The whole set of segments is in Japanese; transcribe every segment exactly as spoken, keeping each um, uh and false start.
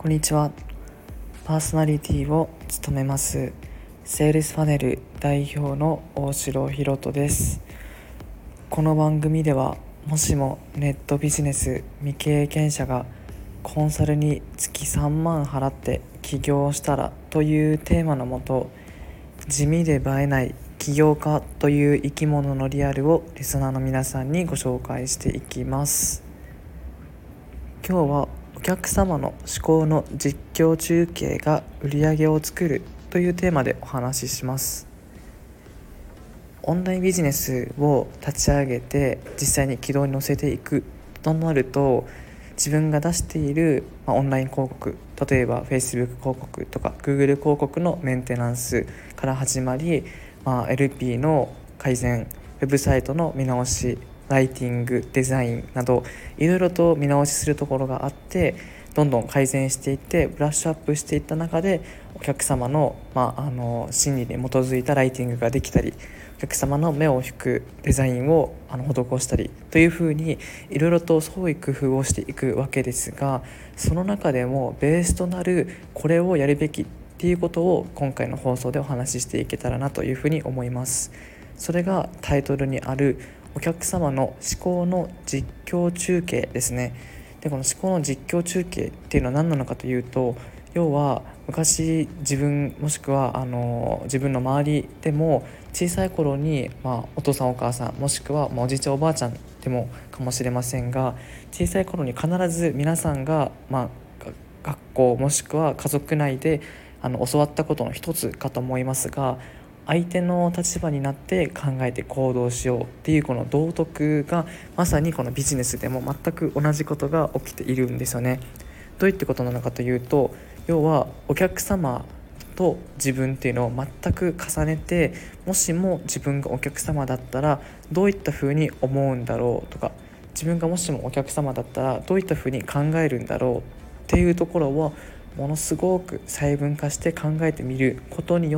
こんにちは。パーソナリティを務めますセールスファネル代表の大城ひろとです。この番組では、もしもネットビジネス未経験者がコンサルに月さんまん払って起業したらというテーマのもと、地味で映えない起業家という生き物のリアルをリスナーの皆さんにご紹介していきます。今日はお客様の思考の実況中継が売り上げを作るというテーマでお話しします。オンラインビジネスを立ち上げて実際に軌道に乗せていくとなると、自分が出している、まあ、オンライン広告、例えば Facebook 広告とか Google 広告のメンテナンスから始まり、まあ、エルピー の改善、ウェブサイトの見直し、ライティング、デザインなどいろいろと見直しするところがあって、どんどん改善していってブラッシュアップしていった中で、お客様の、まあ、あの心理に基づいたライティングができたり、お客様の目を引くデザインをあの施したりというふうに、いろいろと創意工夫をしていくわけですが、その中でもベースとなるこれをやるべきっていうことを今回の放送でお話ししていけたらなというふうに思います。それがタイトルにあるお客様の思考の実況中継ですね。でこの思考の実況中継っていうのは何なのかというと、要は昔自分もしくはあの自分の周りでも小さい頃に、まあ、お父さんお母さんもしくは、まあ、おじいちゃんおばあちゃんでもかもしれませんが、小さい頃に必ず皆さんが、まあ、学校もしくは家族内であの教わったことの一つかと思いますが、相手の立場になって考えて行動しようっていうこの道徳が、まさにこのビジネスでも全く同じことが起きているんですよね。どういったことなのかというと、要はお客様と自分っていうのを全く重ねて、もしも自分がお客様だったらどういったふうに思うんだろうとか、自分がもしもお客様だったらどういったふうに考えるんだろうっていうところをものすごく細分化して考えてみることによって、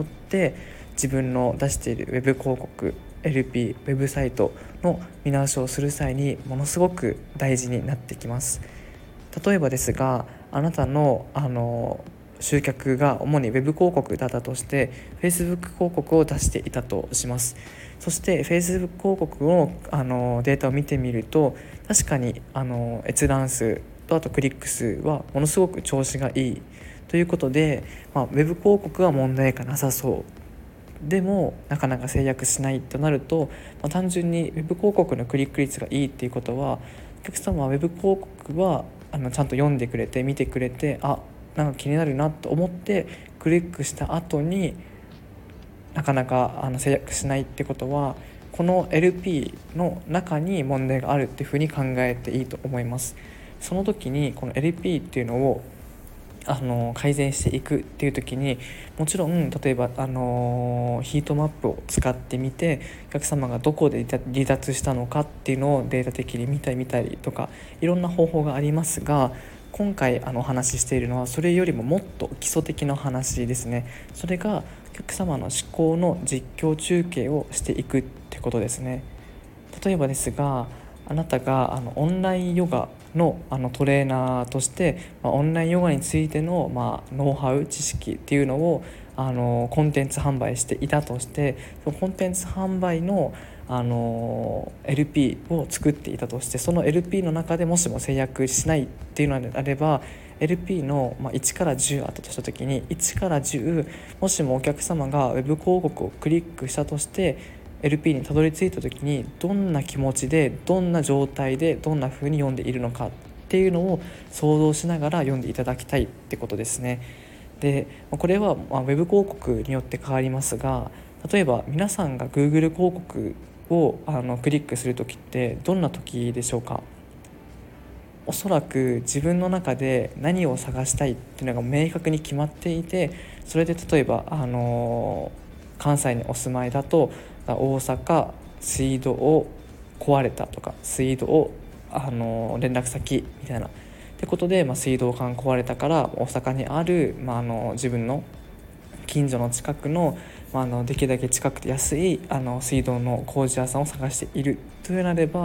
自分の出しているウェブ広告、 エルピー、ウェブサイトの見直しをする際にものすごく大事になってきます。例えばですが、あなたのあの集客が主にウェブ広告だったとして Facebook 広告を出していたとします。そして Facebook 広告のあのデータを見てみると、確かにあの閲覧数とあとクリック数はものすごく調子がいいということで、まあ、ウェブ広告は問題がなさそうでもなかなか制約しないとなると、まあ、単純にウェブ広告のクリック率がいいっていうことは、お客様はウェブ広告はあのちゃんと読んでくれて見てくれて、あ、なんか気になるなと思ってクリックした後になかなかあの制約しないってことは、この エルピー の中に問題があるっていうふうに考えていいと思います。その時にこの エルピー っていうのをあの改善していくっていう時に、もちろん例えばあのヒートマップを使ってみて、お客様がどこで離脱したのかっていうのをデータ的に見たり見たりとか、いろんな方法がありますが、今回あのお話ししているのはそれよりももっと基礎的な話ですね。それがお客様の思考の実況中継をしていくってことですね。例えばですが、あなたがあのオンラインヨガの、あのトレーナーとして、まあ、オンラインヨガについての、まあ、ノウハウ知識っていうのをあのコンテンツ販売していたとして、そのコンテンツ販売の、あの エルピー を作っていたとして、その エルピー の中でもしも制約しないっていうのであれば、 エルピー の、まあ、いちからじゅうあったとした時に、いちからじゅう、もしもお客様がウェブ広告をクリックしたとして エルピー にたどり着いた時に、どんな気持ちでどんな状態でどんな風に読んでいるのかっていうのを想像しながら読んでいただきたいってことですね。でこれはまあウェブ広告によって変わりますが、例えば皆さんが Google 広告をあのクリックする時ってどんな時でしょうか。おそらく自分の中で何を探したいっていうのが明確に決まっていて、それで例えばあの関西にお住まいだと、大阪水道を壊れたとか、水道をあの連絡先みたいなってことで、まあ、水道管壊れたから大阪にある、まあ、あの自分の近所の近くの、まあ、あのできるだけ近くて安いあの水道の工事屋さんを探しているというなれば、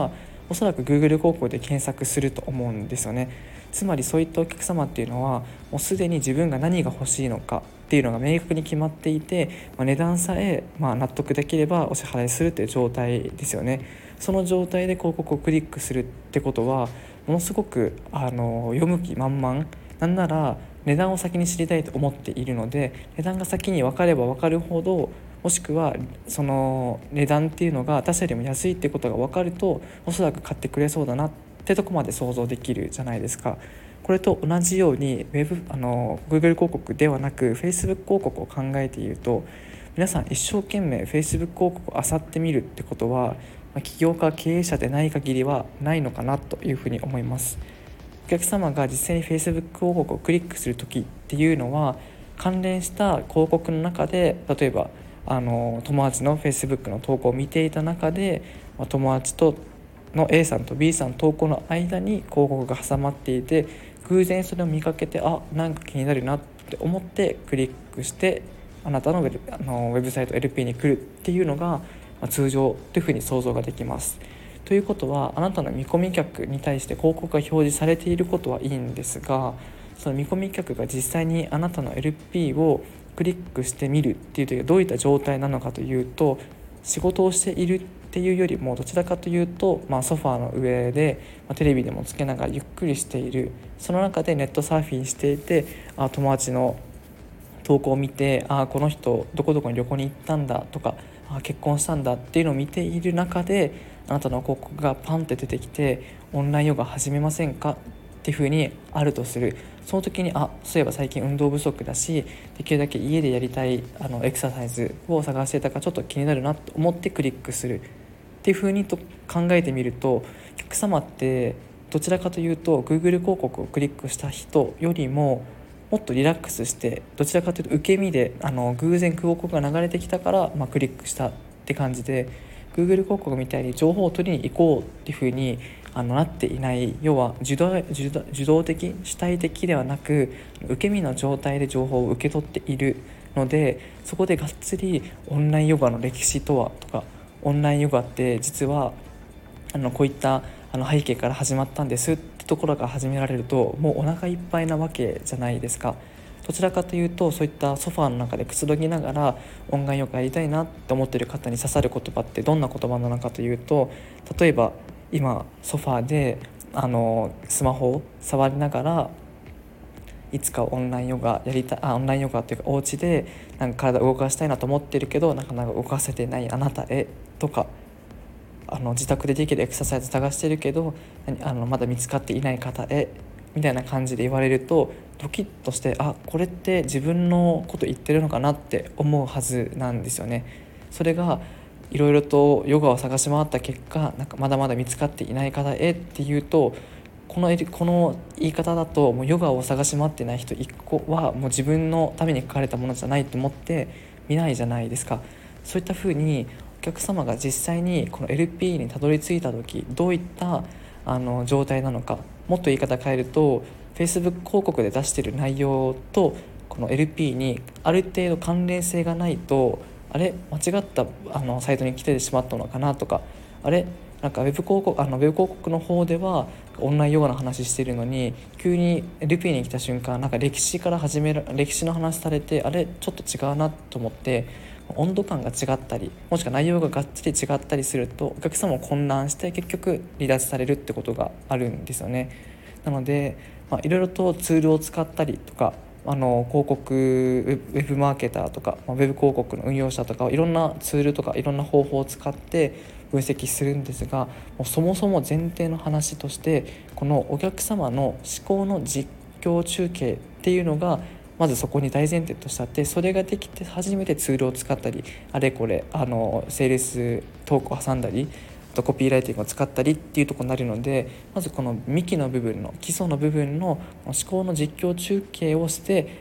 おそらく Google 広告で検索すると思うんですよね。つまりそういったお客様っていうのはもうすでに自分が何が欲しいのかっていうのが明確に決まっていて、まあ、値段さえまあ納得できればお支払いするという状態ですよね。その状態で広告をクリックするってことはものすごくあの読む気満々、なんなら値段を先に知りたいと思っているので、値段が先に分かれば分かるほど、もしくはその値段っていうのが他社よりも安いってことが分かるとおそらく買ってくれそうだなってとこまで想像できるじゃないですか。これと同じようにウェブあの Google 広告ではなく Facebook 広告を考えていると、皆さん一生懸命 Facebook 広告を漁ってみるってことは、まあ起業家経営者でない限りはないのかなというふうに思います。お客様が実際に Facebook 広告をクリックする時っていうのは、関連した広告の中で例えばあの友達の Facebook の投稿を見ていた中で、まあ友達との A さんと B さんの投稿の間に広告が挟まっていて、偶然それを見かけて、あ、なんか気になるなって思ってクリックしてあなたのウェブ、あのウェブサイト エルピー に来るっていうのが、まあ、通常というふうに想像ができます。ということは、あなたの見込み客に対して広告が表示されていることはいいんですが、その見込み客が実際にあなたの エルピー をクリックしてみるっていう時はどういった状態なのかというと、仕事をしているっていうよりもどちらかというと、まあ、ソファーの上で、まあ、テレビでもつけながらゆっくりしている、その中でネットサーフィンしていて、あ友達の投稿を見て、あこの人どこどこに旅行に行ったんだとか、あ結婚したんだっていうのを見ている中で、あなたの広告がパンって出てきて、オンラインヨガ始めませんかっていう風にあるとする。その時に、あそういえば最近運動不足だし、できるだけ家でやりたいあのエクササイズを探してたからちょっと気になるなと思ってクリックするっていう風にと考えてみると、お客様ってどちらかというと Google 広告をクリックした人よりももっとリラックスして、どちらかというと受け身で、あの偶然広告が流れてきたから、まあ、クリックしたって感じで、 Google 広告みたいに情報を取りに行こうっていう風にあのなっていない。要は受動、受動、受動的主体的ではなく、受け身の状態で情報を受け取っているので、そこでがっつりオンラインヨガの歴史とはとか、オンラインヨガって実はあのこういったあの背景から始まったんですってところが始められると、もうお腹いっぱいなわけじゃないですか。どちらかというと、そういったソファーの中でくつろぎながら音楽ヨガやりたいなって思っている方に刺さる言葉ってどんな言葉なのかというと、例えば今ソファーであのスマホを触りながら、いつかオンラインヨガやりたい、あオンラインヨガっていうかお家でなんか体を動かしたいなと思ってるけどなかなか動かせてないあなたへとか、あの自宅でできるエクササイズ探してるけどあのまだ見つかっていない方へみたいな感じで言われると、ドキッとして、あこれって自分のこと言ってるのかなって思うはずなんですよね。それがいろいろとヨガを探し回った結果、なんかまだまだ見つかっていない方へっていうと、このこの言い方だと、もうヨガを探し回ってない人いっこはもう自分のために書かれたものじゃないと思って見ないじゃないですか。そういったふうにお客様が実際にこの エルピー にたどり着いた時、どういったあの状態なのか、もっと言い方変えると Facebook 広告で出している内容とこの エルピー にある程度関連性がないと、あれ間違ったあのサイトに来てしまったのかなとか、あれなんかウェブ広告あのウェブ広告の方ではオンラインヨガの話してるのに、急に エルピー に来た瞬間なんか歴史から始める歴史の話されて、あれちょっと違うなと思って温度感が違ったり、もしくは内容ががっつり違ったりするとお客様も混乱して結局離脱されるってことがあるんですよね。なので、まあ、いろいろとツールを使ったりとか、あの広告ウェブマーケターとか、まあ、ウェブ広告の運用者とかいろんなツールとかいろんな方法を使って分析するんですが、もうそもそも前提の話として、このお客様の思考の実況中継っていうのがまずそこに大前提としてあって、それができて初めてツールを使ったり、あれこれあのセールストークを挟んだり、あとコピーライティングを使ったりっていうところになるので、まずこの幹の部分の基礎の部分の思考の実況中継をして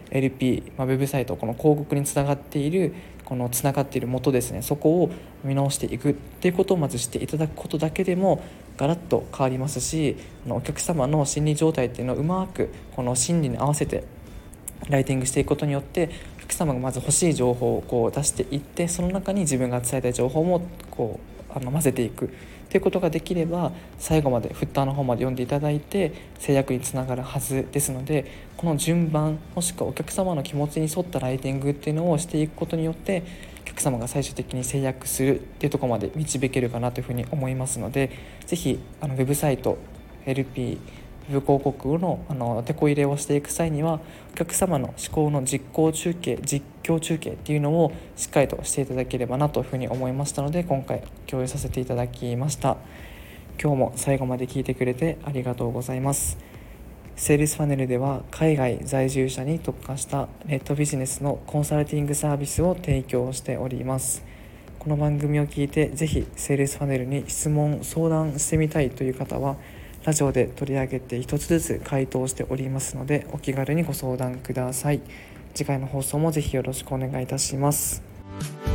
エルピー、まあ、ウェブサイト、この広告につながっているこのつながっている元ですね、そこを見直していくっていうことをまずしていただくことだけでもガラッと変わりますし、お客様の心理状態っていうのをうまくこの心理に合わせてライティングしていくことによって、お客様がまず欲しい情報をこう出していって、その中に自分が伝えたい情報もこうあの混ぜていくっということができれば最後までフッターの方まで読んでいただいて制約につながるはずですので、この順番もしくはお客様の気持ちに沿ったライティングっていうのをしていくことによってお客様が最終的に制約するっていうところまで導けるかなというふうに思いますので、ぜひあのウェブサイト エルピーウェブ広告のあの手こ入れをしていく際にはお客様の思考の実行中継実況中継っていうのをしっかりとしていただければなというふうに思いましたので、今回共有させていただきました。今日も最後まで聞いてくれてありがとうございます。セールスファネルでは海外在住者に特化したネットビジネスのコンサルティングサービスを提供しております。この番組を聞いてぜひセールスファネルに質問相談してみたいという方はラジオで取り上げて一つずつ回答しておりますので、お気軽にご相談ください。次回の放送もぜひよろしくお願いいたします。